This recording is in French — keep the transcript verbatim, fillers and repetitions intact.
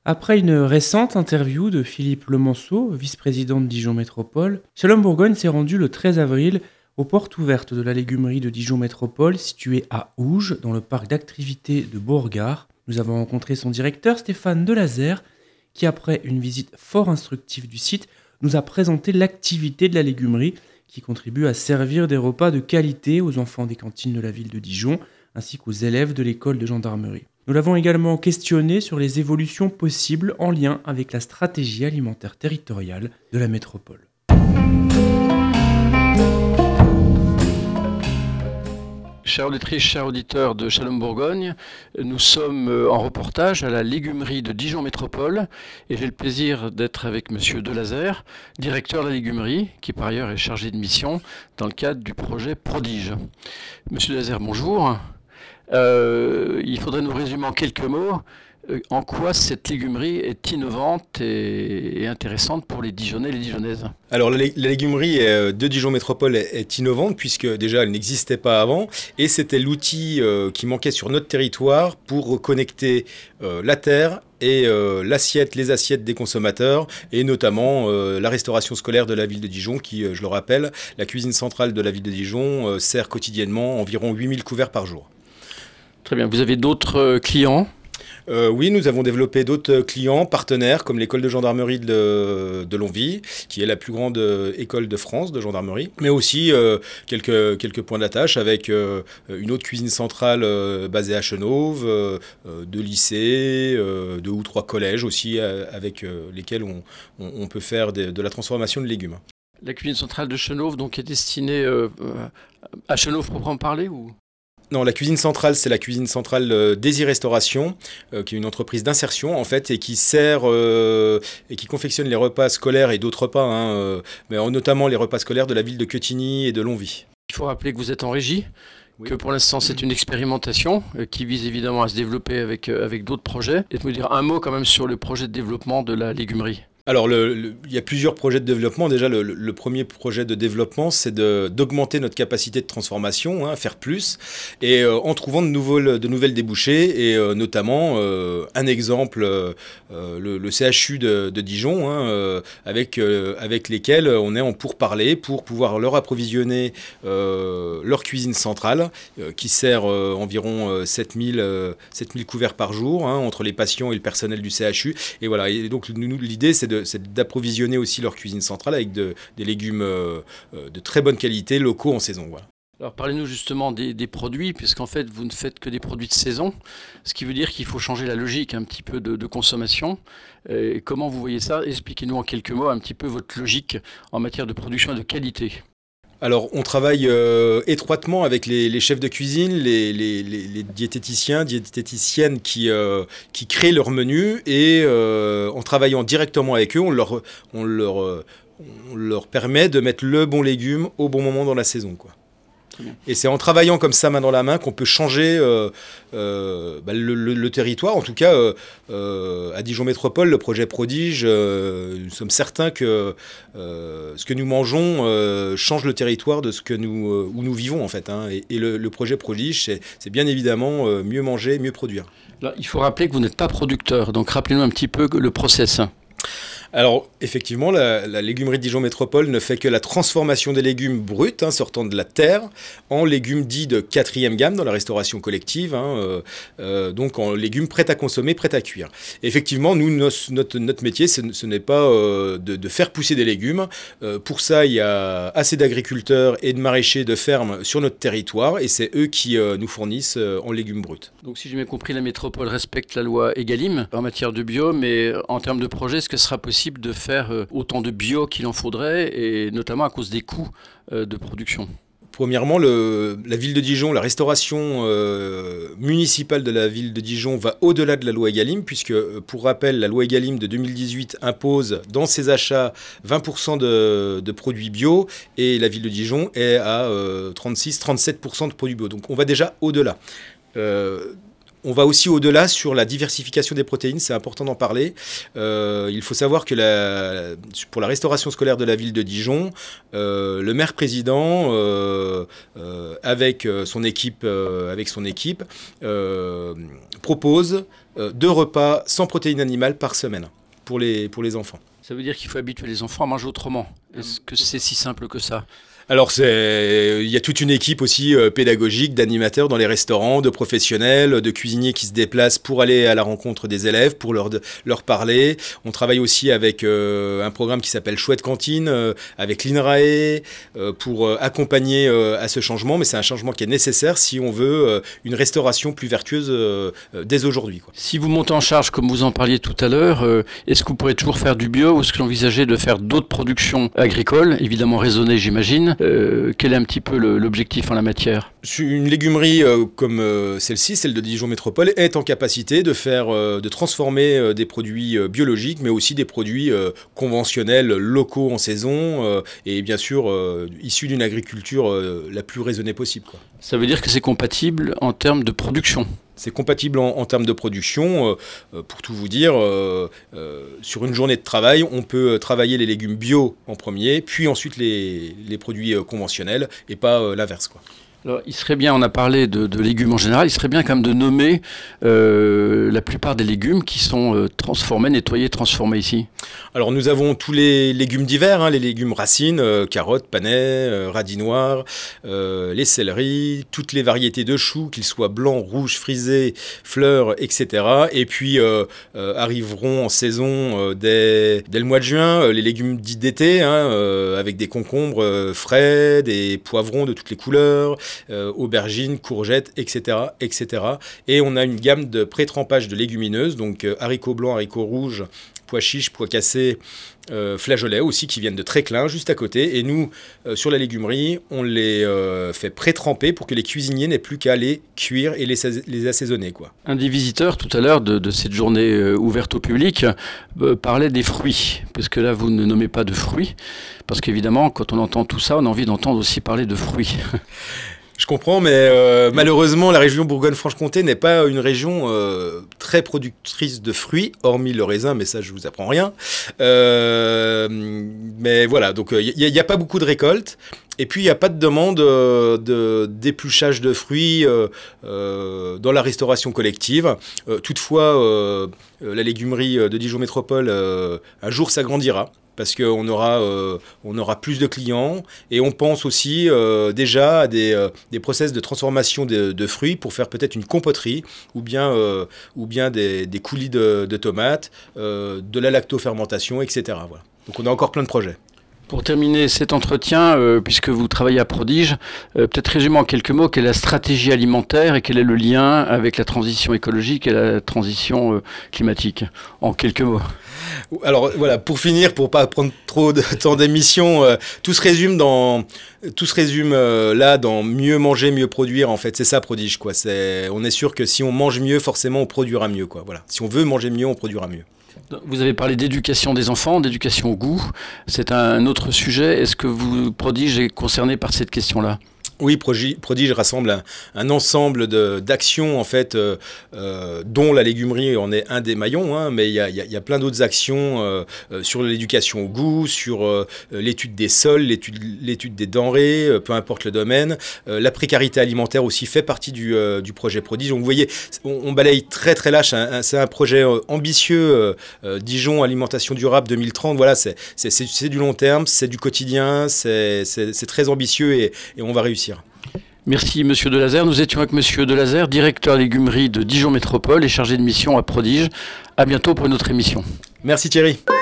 Après une récente interview de Philippe Lemonceau, vice-président de Dijon Métropole, Shalom Bourgogne s'est rendu le treize avril aux portes ouvertes de la légumerie de Dijon Métropole, située à Ouge, dans le parc d'activités de Beauregard. Nous avons rencontré son directeur, Stéphane Delazer, qui, après une visite fort instructive du site, nous a présenté l'activité de la légumerie, qui contribue à servir des repas de qualité aux enfants des cantines de la ville de Dijon, ainsi qu'aux élèves de l'école de gendarmerie. Nous l'avons également questionné sur les évolutions possibles en lien avec la stratégie alimentaire territoriale de la métropole. Chers auditrices, chers auditeurs de Shalom Bourgogne, nous sommes en reportage à la légumerie de Dijon Métropole et j'ai le plaisir d'être avec Monsieur Delazer, directeur de la légumerie, qui par ailleurs est chargé de mission dans le cadre du projet Prodige. Monsieur Delazer, bonjour. Euh, il faudrait nous résumer en quelques mots euh, en quoi cette légumerie est innovante et, et intéressante pour les Dijonnais et les Dijonnaises. Alors la, la légumerie de Dijon Métropole est, est innovante puisque déjà elle n'existait pas avant et c'était l'outil euh, qui manquait sur notre territoire pour connecter euh, la terre et euh, l'assiette, les assiettes des consommateurs et notamment euh, la restauration scolaire de la ville de Dijon qui, euh, je le rappelle, la cuisine centrale de la ville de Dijon euh, sert quotidiennement environ huit mille couverts par jour. Très bien. Vous avez d'autres euh, clients ? Euh, oui, nous avons développé d'autres clients partenaires comme l'école de gendarmerie de, de Longwy, qui est la plus grande euh, école de France de gendarmerie, mais aussi euh, quelques, quelques points d'attache avec euh, une autre cuisine centrale euh, basée à Chenauve, euh, deux lycées, euh, deux ou trois collèges aussi euh, avec euh, lesquels on, on, on peut faire de, de la transformation de légumes. La cuisine centrale de Chenauve donc, est destinée euh, à Chenauve proprement parler ou... Non, la cuisine centrale, c'est la cuisine centrale euh, Désir Restauration, euh, qui est une entreprise d'insertion en fait et qui sert euh, et qui confectionne les repas scolaires et d'autres repas, hein, euh, mais notamment les repas scolaires de la ville de Quetigny et de Longwy. Il faut rappeler que vous êtes en régie, oui. Que pour l'instant c'est une expérimentation euh, qui vise évidemment à se développer avec, euh, avec d'autres projets. Et de me dire un mot quand même sur le projet de développement de la légumerie. Alors, le, le, il y a plusieurs projets de développement. Déjà, le, le premier projet de développement, c'est de, d'augmenter notre capacité de transformation, hein, faire plus, et euh, en trouvant de, nouveaux, de nouvelles débouchés, et euh, notamment, euh, un exemple, euh, le, le C H U de, de Dijon, hein, euh, avec, euh, avec lesquels on est en pourparlers pour pouvoir leur approvisionner euh, leur cuisine centrale, euh, qui sert euh, environ euh, sept mille couverts par jour, hein, entre les patients et le personnel du C H U. Et voilà, et donc nous, l'idée, c'est de c'est d'approvisionner aussi leur cuisine centrale avec de, des légumes euh, de très bonne qualité, locaux en saison. Voilà. Alors parlez-nous justement des, des produits, puisqu'en fait vous ne faites que des produits de saison, ce qui veut dire qu'il faut changer la logique un petit peu de, de consommation. Et comment vous voyez ça ? Expliquez-nous en quelques mots un petit peu votre logique en matière de production et de qualité. Alors, on travaille euh, étroitement avec les, les chefs de cuisine, les, les, les, les diététiciens, diététiciennes qui, euh, qui créent leurs menus et euh, en travaillant directement avec eux, on leur, on, leur, euh, on leur permet de mettre le bon légume au bon moment dans la saison, quoi. Et c'est en travaillant comme ça, main dans la main, qu'on peut changer euh, euh, bah, le, le, le territoire. En tout cas, euh, euh, à Dijon Métropole, le projet Prodige, euh, nous sommes certains que euh, ce que nous mangeons euh, change le territoire de ce que nous, euh, où nous vivons, en fait. Hein. Et, et le, le projet Prodige, c'est, c'est bien évidemment euh, mieux manger, mieux produire. Là, il faut rappeler que vous n'êtes pas producteur, donc rappelez-nous un petit peu le process. Alors, effectivement, la, la légumerie de Dijon Métropole ne fait que la transformation des légumes bruts, hein, sortant de la terre, en légumes dits de quatrième gamme dans la restauration collective, hein, euh, euh, donc en légumes prêts à consommer, prêts à cuire. Et effectivement, nous, nos, notre, notre métier, ce, ce n'est pas euh, de, de faire pousser des légumes. Euh, pour ça, il y a assez d'agriculteurs et de maraîchers de fermes sur notre territoire, et c'est eux qui euh, nous fournissent euh, en légumes bruts. Donc, si j'ai bien compris, la métropole respecte la loi Egalim en matière de bio, mais en termes de projet, est-ce que ce sera possible de faire autant de bio qu'il en faudrait, et notamment à cause des coûts de production? Premièrement, le, la ville de Dijon, la restauration euh, municipale de la ville de Dijon va au-delà de la loi Egalim, puisque, pour rappel, la loi Egalim de deux mille dix-huit impose dans ses achats vingt pour cent de, de produits bio, et la ville de Dijon est à euh, trente-six à trente-sept pour cent de produits bio. Donc on va déjà au-delà. Euh, on va aussi au-delà sur la diversification des protéines, c'est important d'en parler. Euh, il faut savoir que la, pour la restauration scolaire de la ville de Dijon, euh, le maire président, euh, euh, avec son équipe, euh, avec son équipe euh, propose euh, deux repas sans protéines animales par semaine pour les, pour les enfants. Ça veut dire qu'il faut habituer les enfants à manger autrement. Est-ce que c'est si simple que ça ? Alors, c'est, il y a toute une équipe aussi euh, pédagogique, d'animateurs dans les restaurants, de professionnels, de cuisiniers qui se déplacent pour aller à la rencontre des élèves, pour leur, de, leur parler. On travaille aussi avec euh, un programme qui s'appelle Chouette Cantine, euh, avec l'INRAE, euh, pour euh, accompagner euh, à ce changement. Mais c'est un changement qui est nécessaire si on veut euh, une restauration plus vertueuse euh, euh, dès aujourd'hui, quoi. Si vous montez en charge, comme vous en parliez tout à l'heure, euh, est-ce que vous pourrez toujours faire du bio ou est-ce que vous envisagez de faire d'autres productions agricoles, évidemment raisonnées, j'imagine ? Euh, quel est un petit peu le, l'objectif en la matière ? Une légumerie euh, comme euh, celle-ci, celle de Dijon Métropole, est en capacité de faire, euh, de transformer euh, des produits euh, biologiques, mais aussi des produits euh, conventionnels, locaux en saison, euh, et bien sûr euh, issus d'une agriculture euh, la plus raisonnée possible, quoi. Ça veut dire que c'est compatible en termes de production ? C'est compatible en, en termes de production. Euh, pour tout vous dire, euh, euh, sur une journée de travail, on peut travailler les légumes bio en premier, puis ensuite les, les produits euh, conventionnels, et pas euh, l'inverse, quoi. Alors, il serait bien, on a parlé de, de légumes en général, il serait bien quand même de nommer euh, la plupart des légumes qui sont euh, transformés, nettoyés, transformés ici. Alors nous avons tous les légumes divers, hein, les légumes racines, euh, carottes, panais, euh, radis noirs, euh, les céleris, toutes les variétés de choux, qu'ils soient blancs, rouges, frisés, fleurs, et cetera. Et puis euh, euh, arriveront en saison euh, dès, dès le mois de juin euh, les légumes dits d'été, hein, euh, avec des concombres euh, frais, des poivrons de toutes les couleurs, Euh, aubergines, courgettes, et cetera, et cetera. Et on a une gamme de pré-trempage de légumineuses, donc euh, haricots blancs, haricots rouges, pois chiches, pois cassés, euh, flageolets aussi qui viennent de Tréclin, juste à côté. Et nous, euh, sur la légumerie, on les euh, fait pré-tremper pour que les cuisiniers n'aient plus qu'à les cuire et les, les assaisonner, quoi. Un des visiteurs tout à l'heure de, de cette journée euh, ouverte au public euh, parlait des fruits, parce que là vous ne nommez pas de fruits, parce qu'évidemment quand on entend tout ça, on a envie d'entendre aussi parler de fruits. Je comprends, mais euh, malheureusement, la région Bourgogne-Franche-Comté n'est pas une région euh, très productrice de fruits, hormis le raisin, mais ça, je vous apprends rien. Euh, mais voilà, donc il n'y a, a pas beaucoup de récoltes. Et puis, il n'y a pas de demande euh, de, d'épluchage de fruits euh, euh, dans la restauration collective. Euh, toutefois, euh, la légumerie de Dijon Métropole, euh, un jour, s'agrandira, parce qu'on aura, euh, on aura plus de clients. Et on pense aussi euh, déjà à des, euh, des process de transformation de, de fruits pour faire peut-être une compoterie ou bien, euh, ou bien des, des coulis de, de tomates, euh, de la lactofermentation, et cetera. Voilà. Donc on a encore plein de projets. Pour terminer cet entretien, euh, puisque vous travaillez à Prodige, euh, peut-être résumer en quelques mots quelle est la stratégie alimentaire et quel est le lien avec la transition écologique et la transition euh, climatique, en quelques mots. Alors voilà, pour finir, pour pas prendre trop de temps d'émission, euh, tout se résume dans, tout se résume euh, là dans mieux manger, mieux produire. En fait, c'est ça Prodige, quoi. C'est, on est sûr que si on mange mieux, forcément, on produira mieux, quoi. Voilà. Si on veut manger mieux, on produira mieux. Vous avez parlé d'éducation des enfants, d'éducation au goût. C'est un autre sujet. Est-ce que vous, Prodige, est concerné par cette question-là ? Oui, Prodige rassemble un, un ensemble de, d'actions, en fait, euh, euh, dont la légumerie en est un des maillons, hein, mais il y a, y, a, y a plein d'autres actions euh, euh, sur l'éducation au goût, sur euh, l'étude des sols, l'étude, l'étude des denrées, euh, peu importe le domaine. Euh, la précarité alimentaire aussi fait partie du, euh, du projet Prodige. Donc vous voyez, on, on balaye très très lâche. Hein, c'est un projet euh, ambitieux, euh, euh, Dijon Alimentation Durable deux mille trente. Voilà, c'est, c'est, c'est, c'est du long terme, c'est du quotidien, c'est, c'est, c'est très ambitieux et, et on va réussir. Merci Monsieur Delazer. Nous étions avec Monsieur Delazer, directeur légumerie de Dijon Métropole et chargé de mission à Prodige. À bientôt pour une autre émission. Merci Thierry.